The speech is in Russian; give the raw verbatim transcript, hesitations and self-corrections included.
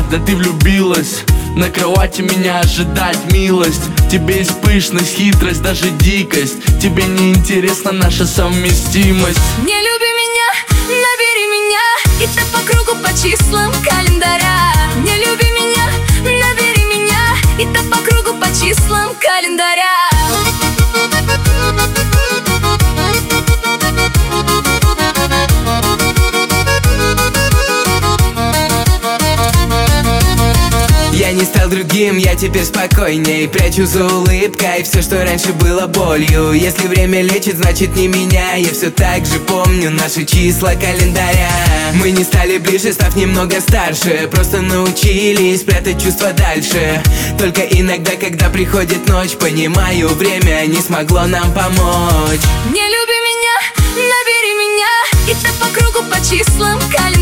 да ты влюбилась. На кровати меня ожидать милость. Тебе есть пышность, хитрость, даже дикость. Тебе не интересна наша совместимость. Не люби меня, набери меня, и так по кругу по числам календаря. Не люби меня, набери меня, и так по кругу по числам календаря. Я не стал другим, я теперь спокойней. Прячу за улыбкой все, что раньше было болью. Если время лечит, значит не меня. Я все так же помню наши числа календаря. Мы не стали ближе, став немного старше. Просто научились прятать чувства дальше. Только иногда, когда приходит ночь, понимаю, время не смогло нам помочь. Не люби меня, набери меня, и так по кругу по числам календаря.